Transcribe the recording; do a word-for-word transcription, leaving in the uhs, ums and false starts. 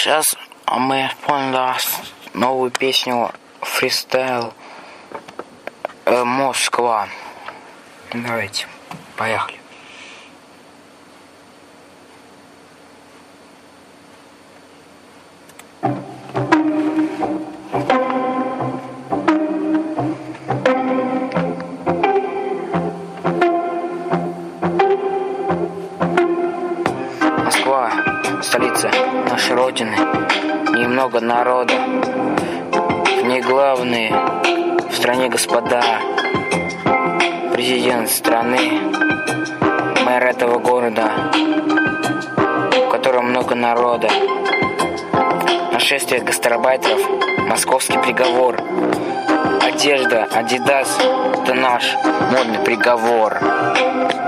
Сейчас мы исполним новую песню фристайл э, Москва. Давайте, поехали. Москва, столица нашей Родины, немного народа, в ней главные в стране господа, президент страны, мэр этого города, в котором много народа, нашествие гастарбайтеров, московский приговор, одежда, Adidas, это наш модный приговор.